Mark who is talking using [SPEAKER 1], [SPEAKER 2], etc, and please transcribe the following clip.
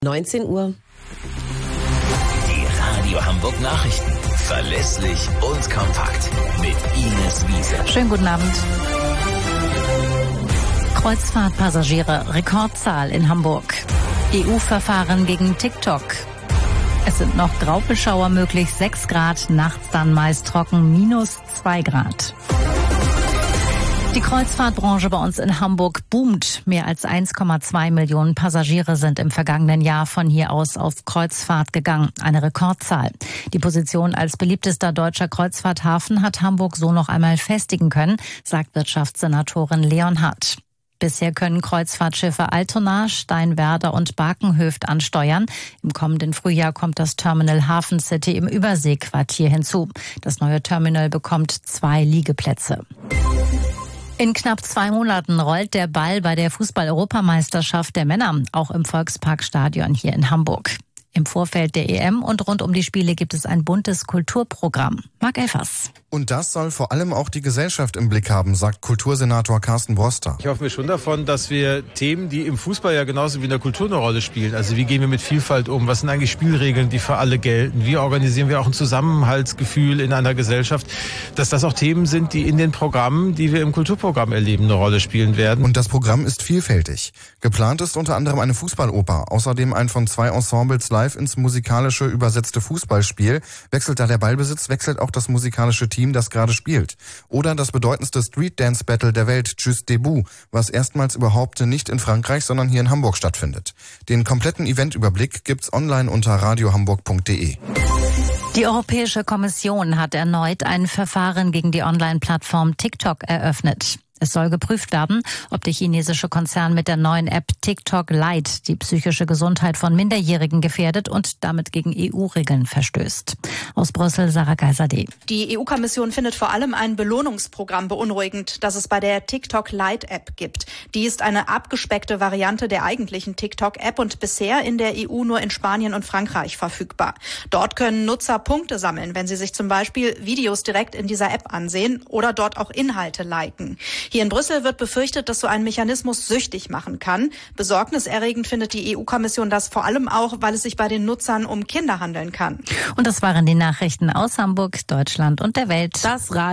[SPEAKER 1] 19 Uhr.
[SPEAKER 2] Die Radio Hamburg Nachrichten. Verlässlich und kompakt. Mit Ines Wiese.
[SPEAKER 3] Schönen guten Abend. Kreuzfahrtpassagiere, Rekordzahl in Hamburg. EU-Verfahren gegen TikTok. Es sind noch Graupelschauer möglich, 6 Grad, nachts dann meist trocken, -2 Grad. Die Kreuzfahrtbranche bei uns in Hamburg boomt. Mehr als 1,2 Millionen Passagiere sind im vergangenen Jahr von hier aus auf Kreuzfahrt gegangen. Eine Rekordzahl. Die Position als beliebtester deutscher Kreuzfahrthafen hat Hamburg so noch einmal festigen können, sagt Wirtschaftssenatorin Leonhardt. Bisher können Kreuzfahrtschiffe Altona, Steinwerder und Barkenhöft ansteuern. Im kommenden Frühjahr kommt das Terminal Hafen City im Überseequartier hinzu. Das neue Terminal bekommt 2 Liegeplätze. In knapp 2 Monaten rollt der Ball bei der Fußball-Europameisterschaft der Männer, auch im Volksparkstadion hier in Hamburg. Im Vorfeld der EM und rund um die Spiele gibt es ein buntes Kulturprogramm. Marc Elfers.
[SPEAKER 4] Und das soll vor allem auch die Gesellschaft im Blick haben, sagt Kultursenator Carsten Broster.
[SPEAKER 5] Ich hoffe mir schon davon, dass wir Themen, die im Fußball ja genauso wie in der Kultur eine Rolle spielen, also wie gehen wir mit Vielfalt um, was sind eigentlich Spielregeln, die für alle gelten, wie organisieren wir auch ein Zusammenhaltsgefühl in einer Gesellschaft, dass das auch Themen sind, die in den Programmen, die wir im Kulturprogramm erleben, eine Rolle spielen werden.
[SPEAKER 4] Und das Programm ist vielfältig. Geplant ist unter anderem eine Fußballoper, außerdem ein von 2 Ensembles live ins musikalische übersetzte Fußballspiel. Wechselt da der Ballbesitz, wechselt auch das musikalische Team, das gerade spielt. Oder das bedeutendste Street-Dance-Battle der Welt, Juste Debout, was erstmals überhaupt nicht in Frankreich, sondern hier in Hamburg stattfindet. Den kompletten Eventüberblick gibt's online unter radiohamburg.de.
[SPEAKER 3] Die Europäische Kommission hat erneut ein Verfahren gegen die Online-Plattform TikTok eröffnet. Es soll geprüft werden, ob der chinesische Konzern mit der neuen App TikTok Lite die psychische Gesundheit von Minderjährigen gefährdet und damit gegen EU-Regeln verstößt. Aus Brüssel, Sarah Geiser-D.
[SPEAKER 6] Die EU-Kommission findet vor allem ein Belohnungsprogramm beunruhigend, das es bei der TikTok Lite-App gibt. Die ist eine abgespeckte Variante der eigentlichen TikTok-App und bisher in der EU nur in Spanien und Frankreich verfügbar. Dort können Nutzer Punkte sammeln, wenn sie sich zum Beispiel Videos direkt in dieser App ansehen oder dort auch Inhalte liken. Hier in Brüssel wird befürchtet, dass so ein Mechanismus süchtig machen kann. Besorgniserregend findet die EU-Kommission das vor allem auch, weil es sich bei den Nutzern um Kinder handeln kann.
[SPEAKER 3] Und das waren die Nachrichten aus Hamburg, Deutschland und der Welt.
[SPEAKER 1] Das